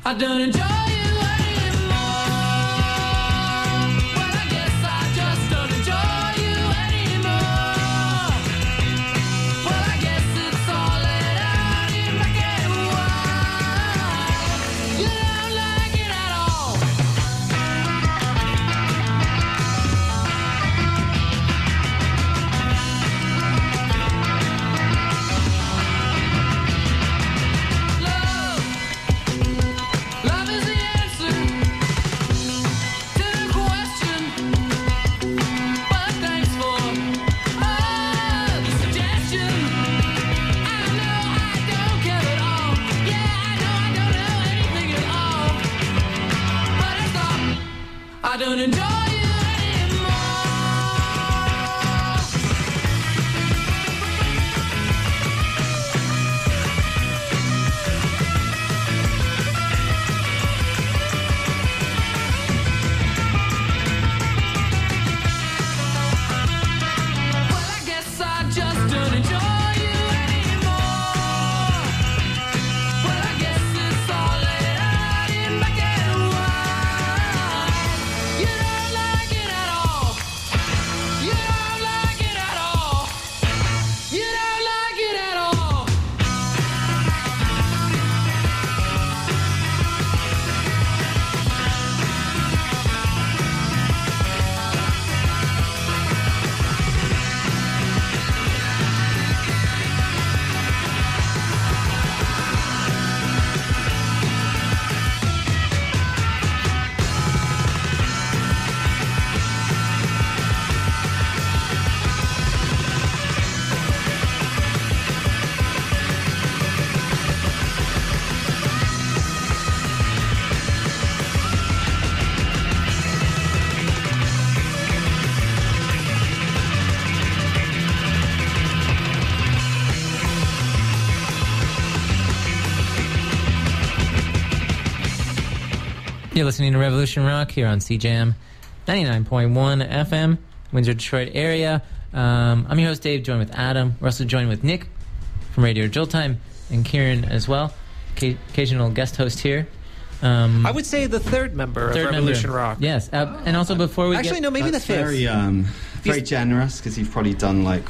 I don't enjoy you anymore. Well, I guess I just don't enjoy you anymore. Well, I guess it's all let out in black and white. You don't like it at all. Love is the answer to the question. But thanks for the suggestion. I know I don't care at all. Yeah, I know I don't know anything at all. But I thought I don't enjoy you anymore. Well, I guess I just don't enjoy you anymore. Well, I guess it's all laid out in black and white. You don't like it at all. You don't like it at all. You don't like it at all. You're listening to Revolution Rock here on CJAM 99.1 FM, Windsor, Detroit area. I'm your host, Dave, joined with Adam. We're also joined with Nick from Radio Jolt Time and Kieran as well, occasional guest host here. I would say the third member of Revolution Rock. Yes, and also before we Actually, no, maybe That's the fifth. very generous, because you've probably done like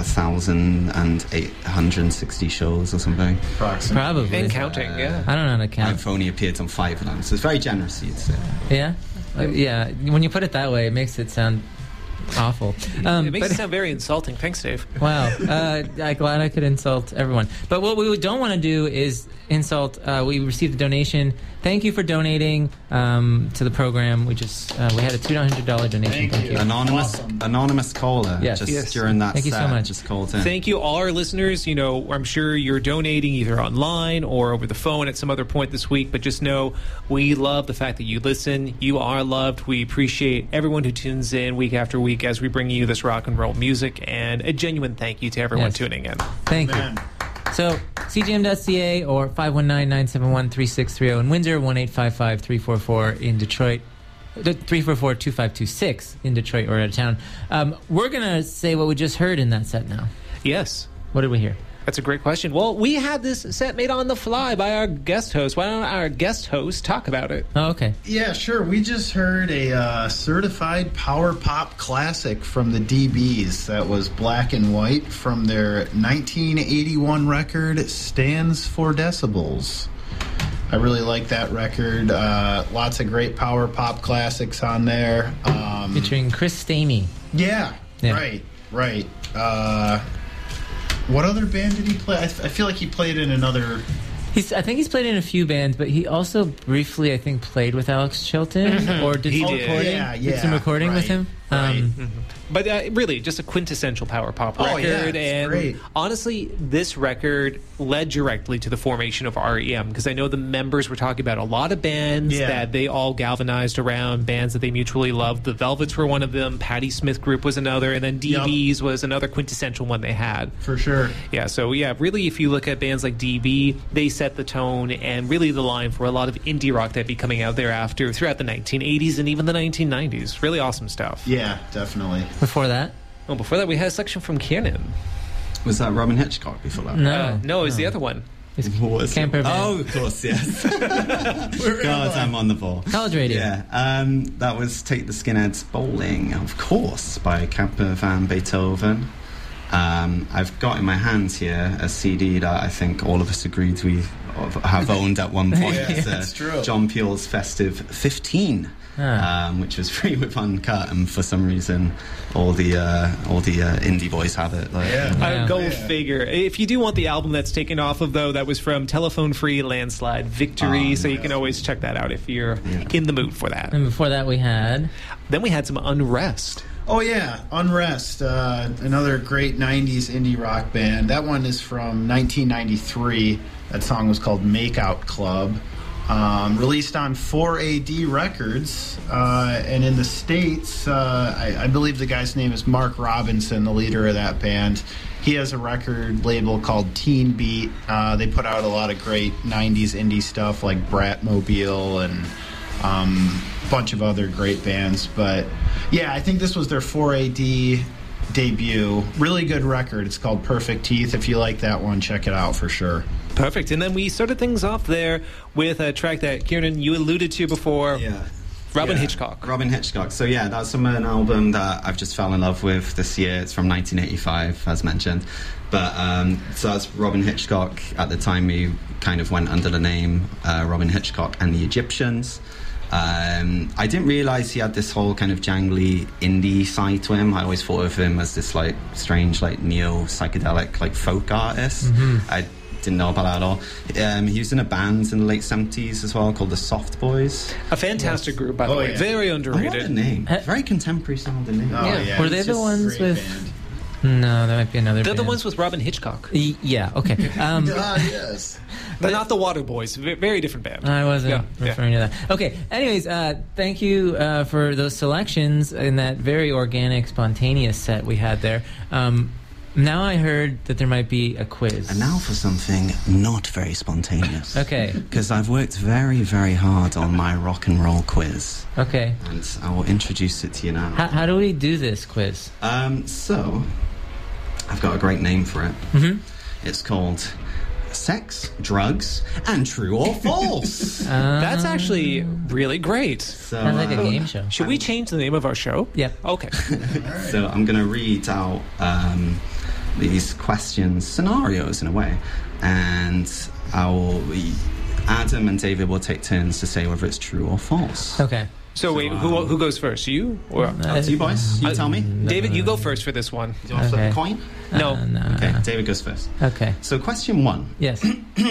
1,860 shows or something. Probably. And counting, yeah. I don't know how to count. I've only appeared on 5 of them, so it's very generous, you'd say. Yeah? Yeah, when you put it that way, it makes it sound awful. It makes it sound very insulting. Thanks, Dave. Wow. I'm glad I could insult everyone. But what we don't want to do is insult. We received a donation. Thank you for donating to the program. We had a $200 donation. Thank you. Anonymous caller. Yes. Just during that Thank you set, so much. just called in. Thank you, all our listeners. You know, I'm sure you're donating either online or over the phone at some other point this week, but just know we love the fact that you listen. You are loved. We appreciate everyone who tunes in week after week as we bring you this rock and roll music, and a genuine thank you to everyone tuning in. Thank you. So, cgm.ca or 519-971-3630 in Windsor, 1-855-344 in Detroit, 344-2526 in Detroit or out of town. We're going to say what we just heard in that set now. Yes. What did we hear? That's a great question. Well, we had this set made on the fly by our guest host. Why don't our guest host talk about it? Oh, okay. Yeah, sure. We just heard a certified power pop classic from the DBs that was Black and White from their 1981 record, Stands for Decibels. I really like that record. Lots of great power pop classics on there. Featuring Chris Stamey. Yeah. Right. What other band did he play? I feel like he played in another... I think he's played in a few bands, but he also briefly, I think, played with Alex Chilton, or did some recording? Did some recording with him. But really, just a quintessential power pop record. Yeah, it's and great. honestly, this record led directly to the formation of REM, because I know the members were talking about a lot of bands that they all galvanized around, bands that they mutually loved. The Velvets were one of them, Patti Smith Group was another, and then DBs was another quintessential one they had. For sure. Yeah, so really, if you look at bands like DB, they set the tone and really the line for a lot of indie rock that'd be coming out thereafter throughout the 1980s and even the 1990s. Really awesome stuff. Yeah, definitely. Before that? Well, before that, we had a section from Kiernan. Was that Robin Hitchcock before that? No, it was the other one. What was Camp it? Irvine. Oh, of course, yes. God, I'm on the ball. College radio. Yeah, that was Take the Skinheads Bowling, of course, by Camper Van Beethoven. I've got in my hands here a CD that I think all of us agreed we have owned at one point. Yeah, It's, that's true. John Peel's Festive 15. Ah. Which was free with Uncut, and for some reason, all the indie boys have it. Like, Yeah. Go Yeah. figure. If you do want the album that's taken off of, though, that was from Telephone Free Landslide Victory, Oh, so you nice. can always check that out if you're Yeah. in the mood for that. And before that, we had. Then we had some Unrest. Oh yeah, Unrest, another great 90s indie rock band. That one is from 1993. That song was called Makeout Club. Released on 4AD Records, and in the States, I believe the guy's name is Mark Robinson, the leader of that band. He has a record label called Teen Beat. They put out a lot of great 90s indie stuff like Bratmobile and a bunch of other great bands. But yeah, I think this was their 4AD debut. Really good record. It's called Perfect Teeth. If you like that one, check it out for sure. Perfect. And then we started things off there with a track that, Kieran, you alluded to before. Yeah. Robin Yeah, Hitchcock. Robin Hitchcock. So yeah, that's from an album that I've just fell in love with this year. It's from 1985, as mentioned. But so that's Robin Hitchcock. At the time, he kind of went under the name Robin Hitchcock and the Egyptians. I didn't realise he had this whole kind of jangly indie side to him. I always thought of him as this like strange, like neo-psychedelic, like folk artist. I didn't know about that at all. He was in a band in the late 70s as well called the Soft Boys. A fantastic group, by the Oh, way. yeah. Very I love the underrated. name. Very contemporary sounding name. Oh, Yeah. yeah. Were they it's the just a ones great with- band. No, that might be another. They're the band. ones with Robin Hitchcock. Yeah. Okay. Yes. They're not the Water Boys. Very different band. I wasn't Yeah, yeah. referring to that. Okay. Anyways, thank you for those selections in that very organic, spontaneous set we had there. Now I heard that there might be a quiz. And now for something not very spontaneous. Okay. Because I've worked very, very hard on my rock and roll quiz. Okay. And I will introduce it to you now. How do we do this quiz? So, I've got a great name for it. Mm-hmm. It's called Sex, Drugs, and True or False. That's actually really great. So, Sounds like a game show. Should we change the name of our show? Yep. Okay. So I'm going to read out these questions, scenarios in a way, and Adam and David will take turns to say whether it's true or false. Okay. So wait, who goes first? You or Up to you boys. You tell me. David? You go first for this one. Do you want to flip Okay. a coin? No. No. Okay, David goes first. Okay. So question 1. Yes.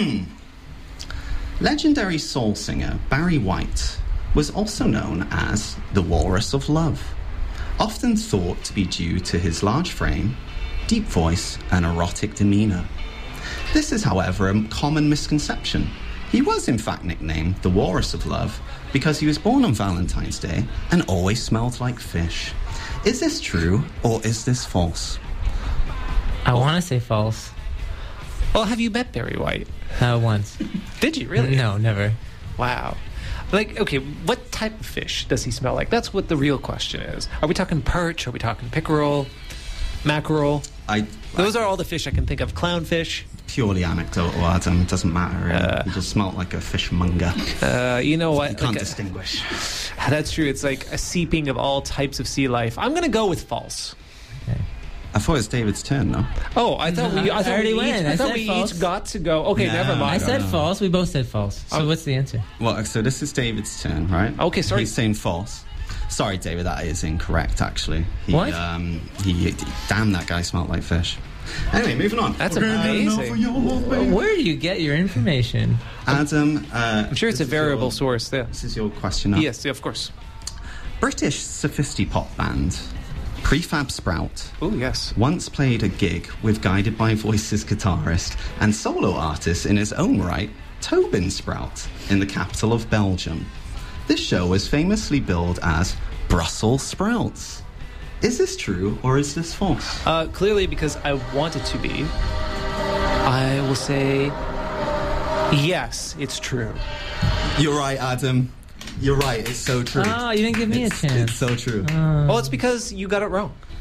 Legendary soul singer Barry White was also known as the Walrus of Love, often thought to be due to his large frame, deep voice, and erotic demeanour. This is, however, a common misconception. He was in fact nicknamed the Walrus of Love because he was born on Valentine's Day and always smelled like fish. Is this true or is this false? I want to say false. Well, have you met Barry White? Once. Did you really? No, never. Wow. Like, okay, what type of fish does he smell like? That's what the real question is. Are we talking perch? Are we talking pickerel? Mackerel? Those are all the fish I can think of. Clownfish. Purely anecdotal, Adam. It doesn't matter. Really. He just smelt like a fishmonger. You know what? You can't Like, distinguish. that's true. It's like a seeping of all types of sea life. I'm going to go with false. I thought it was David's turn, though. Oh, I thought we. I thought already we went. each, I I thought said we false. each got to go. Okay, No. never mind. I said know. false. We both said false. So what's the answer? Well, so this is David's turn, right? Okay, sorry. He's saying false. Sorry, David, that is incorrect, actually. What? Damn, that guy smelled like fish. Anyway, moving on. That's amazing. Where do you get your information? Adam, I'm sure it's a variable source there. This is your question now. Yes, of course. British sophisti-pop band Prefab Sprout Oh, yes. once played a gig with Guided by Voices guitarist and solo artist in his own right, Tobin Sprout, in the capital of Belgium. This show was famously billed as Brussels Sprouts. Is this true or is this false? Clearly, because I want it to be, I will say yes, it's true. You're right, Adam. You're right. It's so true. Oh, you didn't give me a chance. It's so true. Well, it's because you got it wrong.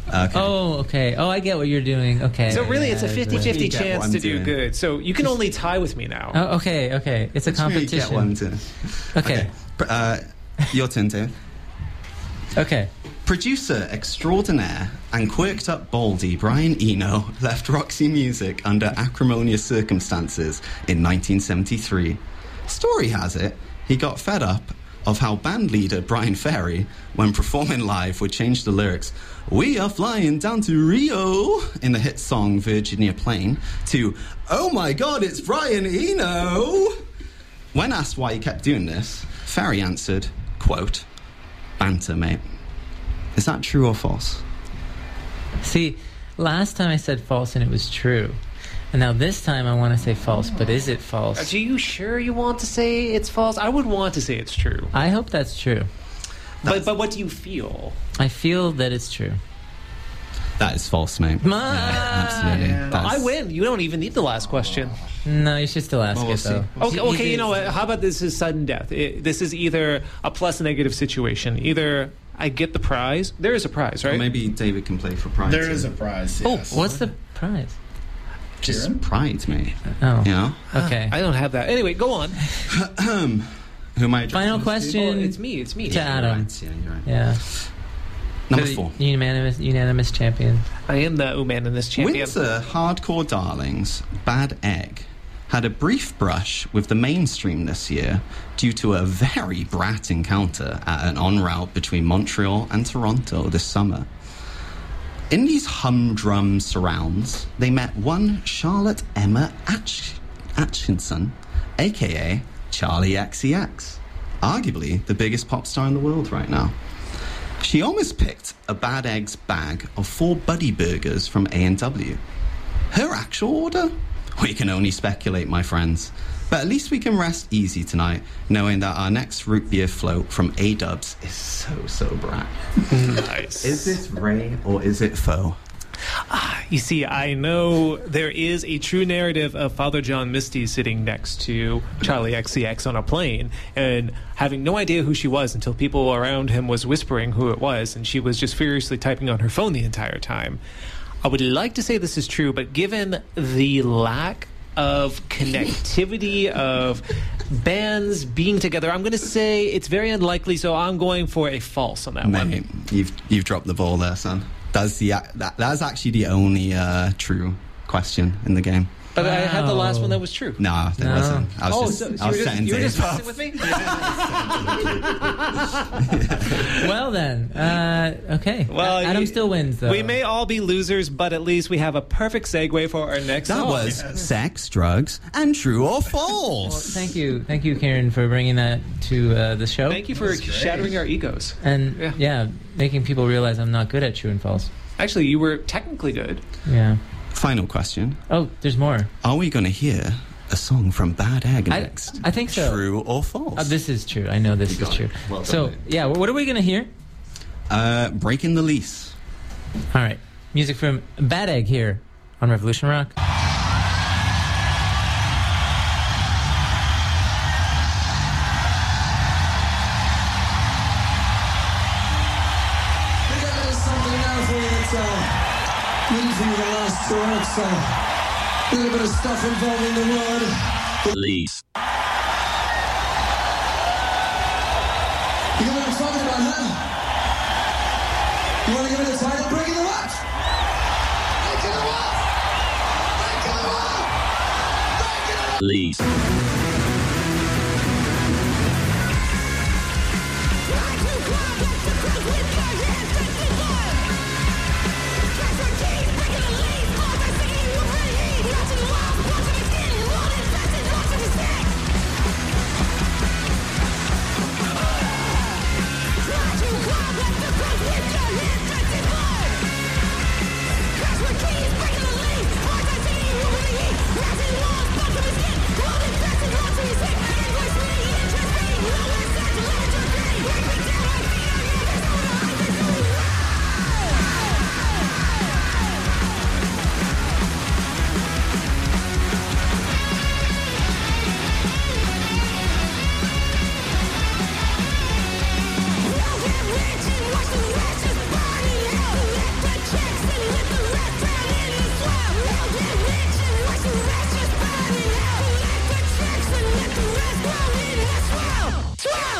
Okay. Oh, okay. Oh, I get what you're doing. Okay. So really, it's a Yeah, 50-50 You get what chance I'm to do doing. good. So you can only tie with me now. Oh, okay. It's a Just really get one competition. to- Okay. Your turn, Dave. Okay. Producer extraordinaire and quirked up baldy Brian Eno left Roxy Music under acrimonious circumstances in 1973. Story has it, he got fed up of how band leader Brian Ferry, when performing live, would change the lyrics, "We are flying down to Rio," in the hit song Virginia Plain, to, "Oh my God, it's Brian Eno." When asked why he kept doing this, Ferry answered, quote, "Banter, mate." Is that true or false? See, last time I said false and it was true. And now this time I want to say false, but is it false? Are you sure you want to say it's false? I would want to say it's true. I hope that's true. But what do you feel? I feel that it's true. That is false, mate. Absolutely. Yeah. That's- I win. You don't even need the last question. No, you should still ask Well, we'll it, though. see. Okay, you know what? How about this is sudden death? This is either a plus negative situation. Either I get the prize. There is a prize, Or right? maybe David can play for pride. There too. is a prize. Oh, Yes. what's the prize? Just Kieran? pride, mate. Oh, You know? okay. I don't have that. Anyway, go on. Who am I addressing Final this to? question. It's me. To You're Adam. right, yeah, you're right. Yeah. Number So, 4. Unanimous champion. I am the unanimous champion. Winter hardcore darlings, Bad Egg, had a brief brush with the mainstream this year due to a very brat encounter at an en route between Montreal and Toronto this summer. In these humdrum surrounds, they met one Charlotte Emma Atchison, aka Charlie XCX, arguably the biggest pop star in the world right now. She almost picked a Bad Eggs bag of 4 Buddy Burgers from A&W. Her actual order? We can only speculate, my friends. But at least we can rest easy tonight, knowing that our next root beer float from A-Dubs is so brat. Nice. Is this Ray or is it Foe? You see, I know there is a true narrative of Father John Misty sitting next to Charlie XCX on a plane and having no idea who she was until people around him was whispering who it was, and she was just furiously typing on her phone the entire time. I would like to say this is true, but given the lack of connectivity of bands being together, I'm going to say it's very unlikely, so I'm going for a false on that one. Mate, you've dropped the ball there, son. That's actually the only true question in the game. But I had the last Wow. one that was true. Nah, there No. wasn't. I was So I was setting you were Dave just messing up. with me? Well then, okay. Well, Adam you- still wins though. We may all be losers, but at least we have a perfect segue for our next That song. was sex, drugs, and true or Well, false. thank you, Karen, for bringing that to the show. Thank you for That's great. shattering our egos. And Yeah. yeah, making people realize I'm not good at true and false. Actually, you were technically good. Yeah. Final question: Oh, there's more. are we going to hear a song from Bad Egg I- next? I think so. True or false? This is true. I know this You is got true. it. Well done, So mate. yeah, what are we gonna hear? Breaking the Lease. All right, music from Bad Egg here on Revolution Rock. We got a little something now for you that's written for you the last tour. It's a little bit of stuff involving the word police. You know what I'm talking about, huh? You want to give it a title? Breaking the what? Breaking the what? Breaking the what? Breaking the police. Keys breaking the lead, hard to see, we're really heat, rising walls, bumping the skin, holding fast and lost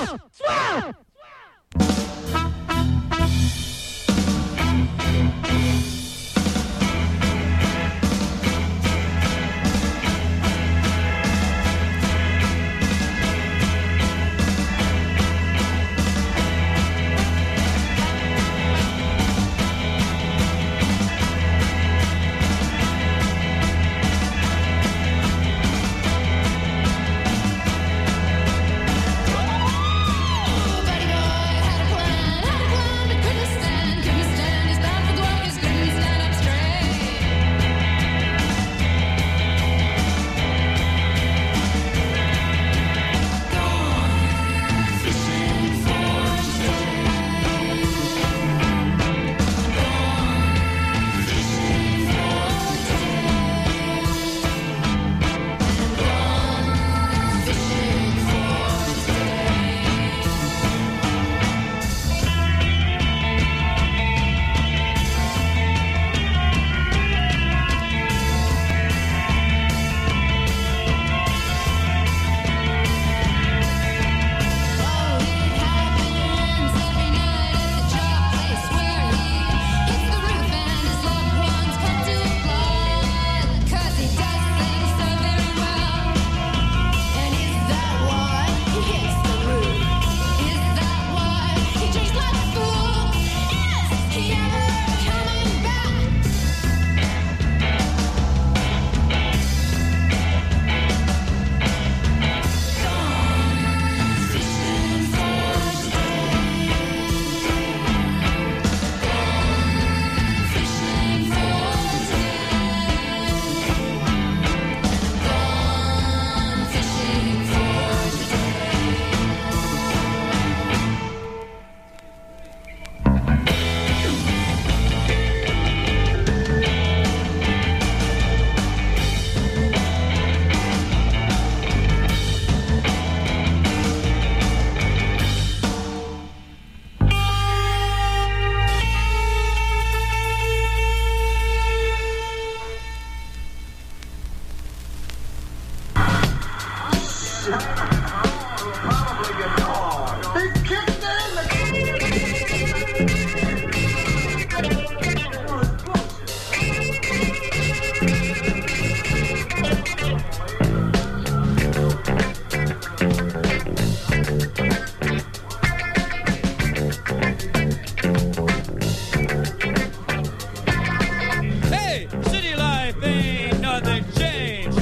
Hey, city life ain't nothing changed.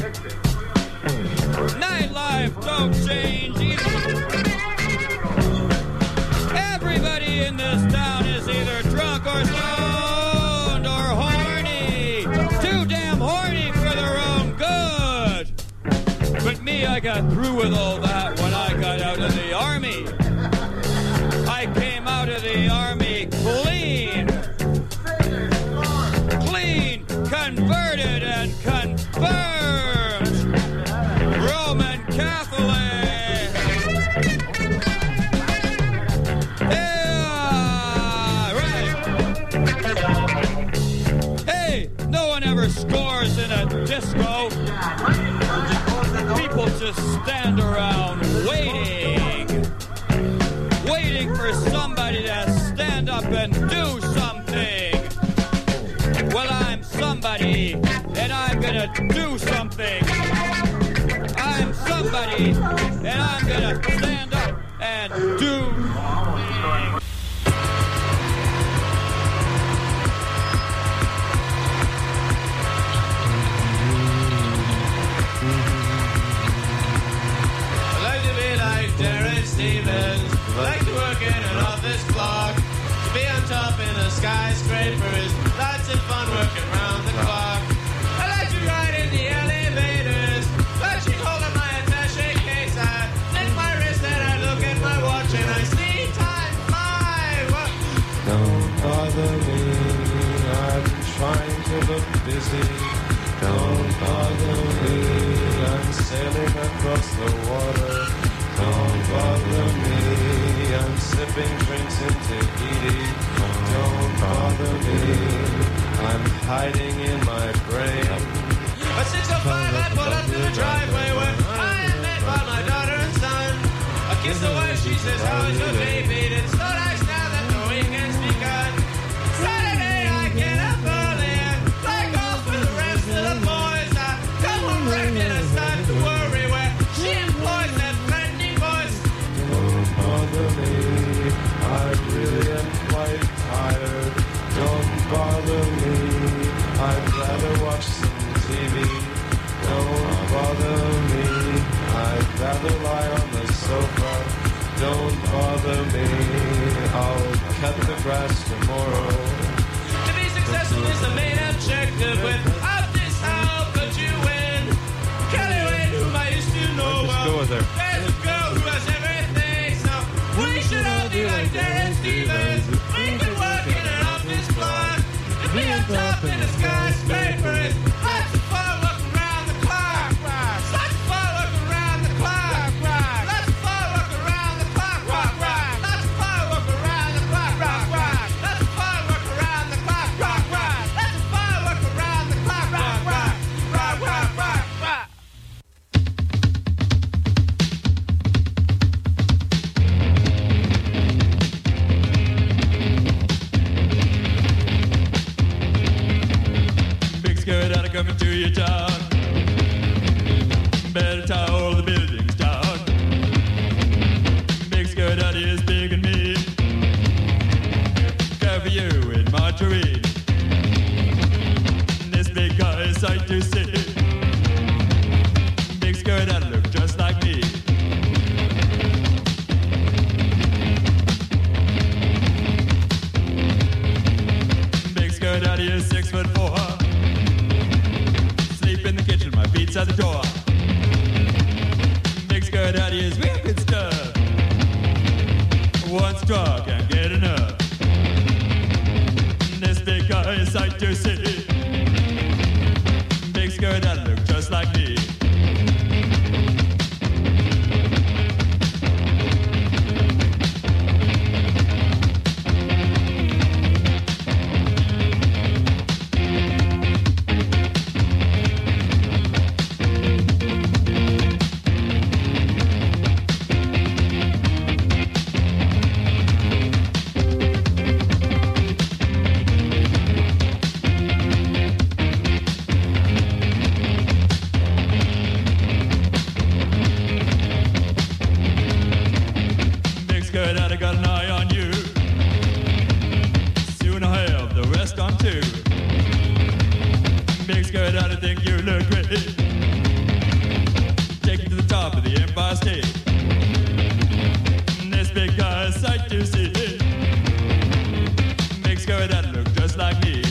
Nightlife don't change either. Everybody in this town is either drunk or stoned or horny. Too damn horny for their own good. But me, I got through with all that when I got out of the army. I came out of the army clean. Clean, converted, and confirmed Roman Catholic. Yeah, right. Hey, no one ever scores in a disco. People just stand around waiting for somebody to stand up and do something. Well, I'm somebody, and I'm gonna do something. I'm somebody, and I'm gonna stand up and do something. I like to be like Darren Stevens. I like to work in an office clock. To be on top in a skyscraper is lots of fun working round the clock. I like to ride in the elevators. Watching hold of my attaché case. I lick my wrist and I look at my watch and I see time fly. Don't bother me, I'm trying to look busy. Don't bother me, I'm sailing across the water. Don't bother me, I'm sipping drinks in Tahiti. Don't bother me, I'm hiding in my brain. At 6:05 I pull up to the driveway where I am met by my daughter and son. I kiss the wife, she says, how is your day, babe? It's so nice now that the weekend's begun. Saturday I get up early and play golf with the rest of the boys. I come home wrecked and I start to worry where she employs that threatening voice. Don't bother me, I really am quite tired. Don't bother me, I'd rather watch some TV. Don't bother me, I'd rather lie on the sofa. Don't bother me, I'll cut the grass tomorrow. To be successful is the main objective. Without this, how could you win? Kelly Wayne, whom I used to know Let's well. go with her. There's a girl who has everything, so we should all be like Darren Stevens. We could work in an office block. To be on top in a skyscraper is lots of fun. Look around the clock. Lots of fun. Look around the clock. Lots of fun. Look around the clock. Lots of fun. Look around the clock. Lots of fun. Look around the clock. Lots of fun. Look around the clock. Big skirt out coming to your town. Better tie all the buildings down. Big skirt out is big and mean. Care for you in Margarine. This big guy is sight to see. Big skirt out look just like me. Big skirt out is 6'4". Sleep in the kitchen, my feet's at the door. Big skirt out is wicked stuff. One straw can't get enough. This big guy is sight to see. Big skirt out look just like me. Big skirt out, I got an eye on you. Soon I'll have the rest on too. Big skirt out, I think you look great. Take you to the top of the Empire State. This big guy is sight to see. Big skirt out, look just like me.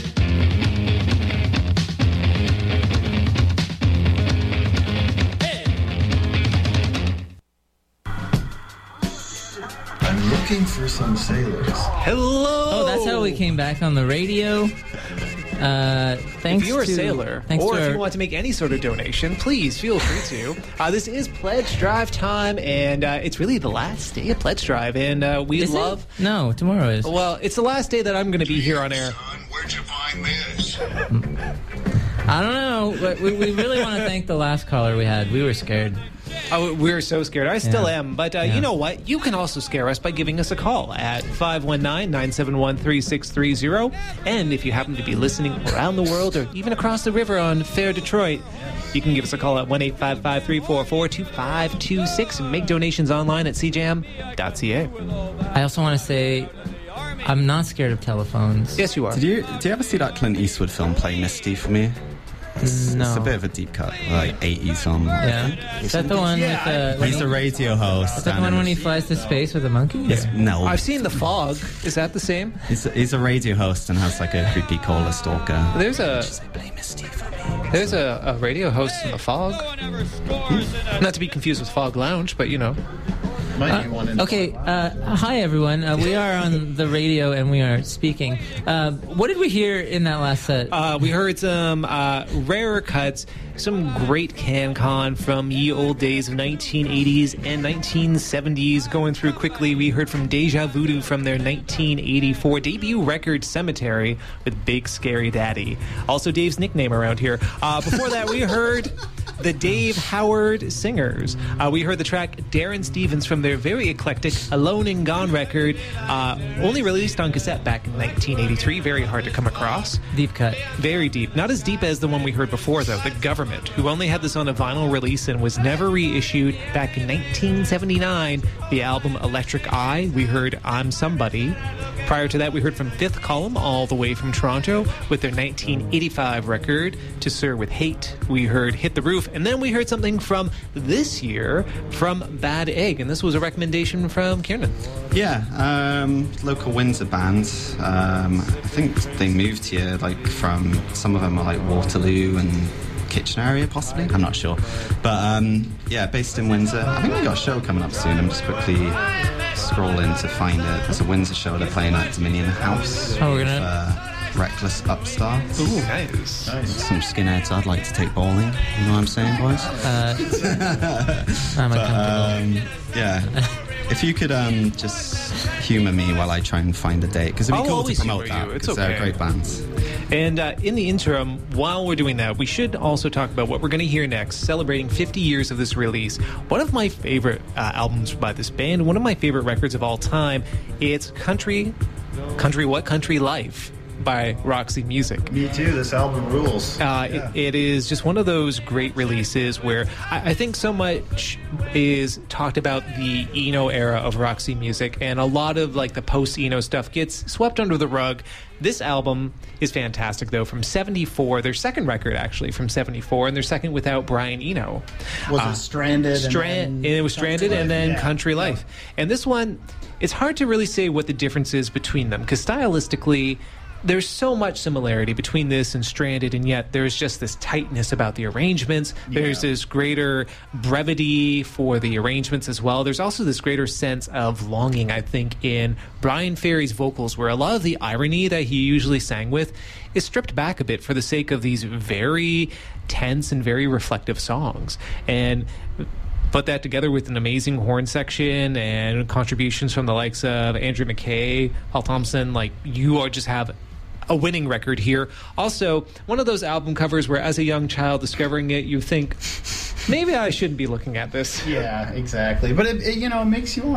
I'm looking for some sailors. Hello. Oh, that's how we came back on the radio. Thanks If you're a to- sailor, thanks or to if our- you want to make any sort of donation, please feel free to. This is Pledge Drive time, and it's really the last day of Pledge Drive, and we Is it? love. No, tomorrow is. Well, it's the last day that I'm going to be here on air. Son, where'd you find this? I don't know, but we really want to thank the last caller we had. We were scared. Oh, we're so scared. I still Yeah. am. But Yeah. you know what? You can also scare us by giving us a call at 519-971-3630. And if you happen to be listening around the world or even across the river on Fair Detroit, you can give us a call at 1-855-344-2526 and make donations online at cjam.ca. I also want to say I'm not scared of telephones. Yes, you are. Did you ever see that Clint Eastwood film, Play Misty, for me? It's No. a bit of a deep cut, like 80s song. Yeah. Is that the one with the... He's a radio host. Is that the one when he flies to space with a monkey? No. I've seen The Fog. Is that the same? He's a radio host and has like a creepy caller stalker. There's a Play Misty for me. there's a radio host in The Fog. Not to be confused with Fog Lounge, but you know. Might be one in Okay, hi everyone. We are on the radio and we are speaking. What did we hear in that last set? We heard some rarer cuts. some great CanCon from ye old days of 1980s and 1970s. Going through quickly, we heard from Deja Voodoo from their 1984 debut record Cemetery with Big Scary Daddy. Also Dave's nickname around here. Before that, we heard the Dave Howard Singers. We heard the track Darren Stevens from their very eclectic Alone and Gone record, only released on cassette back in 1983. Very hard to come across. Deep cut. Very deep. Not as deep as the one we heard before, though, The Government, who only had this on a vinyl release and was never reissued back in 1979. The album Electric Eye, we heard I'm Somebody. Prior to that, we heard from Fifth Column, all the way from Toronto, with their 1985 record, To Sir With Hate. We heard Hit the Roof, and then we heard something from this year from Bad Egg, and this was a recommendation from Kieran. Yeah, local Windsor band. I think they moved here, like, from, some of them are like Waterloo and Kitchener area, possibly. I'm not sure. But, yeah, based in Windsor. I think we got a show coming up soon. I'm just quickly scrolling to find it. There's a Windsor show they're playing at Dominion House. Oh, we're gonna... Reckless Upstarts. Ooh, nice. Some skinheads I'd like to take bowling. You know what I'm saying, boys? I'm uncomfortable. Yeah. If you could just humour me while I try and find a date, because it'd be I'll cool to always promote humour that, you. It's because okay. they're great bands. And in the interim, while we're doing that, we should also talk about what we're going to hear next, celebrating 50 years of this release. One of my favorite albums by this band, one of my favorite records of all time, it's Country What Country Life by Roxy Music. Me too. This album rules. It is just one of those great releases where I think so much is talked about the Eno era of Roxy Music, and a lot of like the post-Eno stuff gets swept under the rug. This album is fantastic, though, from 74, their second record, actually, from 74, and their second without Brian Eno. Was it Stranded? It was Stranded and then Country Life. And this one, it's hard to really say what the difference is between them, because stylistically, there's so much similarity between this and Stranded, and yet there's just this tightness about the arrangements. There's this greater brevity for the arrangements as well. There's also this greater sense of longing, I think, in Brian Ferry's vocals, where a lot of the irony that he usually sang with is stripped back a bit for the sake of these very tense and very reflective songs. And put that together with an amazing horn section and contributions from the likes of Andrew McKay, Paul Thompson, like, you are just have a winning record here. Also, one of those album covers where, as a young child discovering it, you think, maybe I shouldn't be looking at this. Yeah, exactly. But it makes you want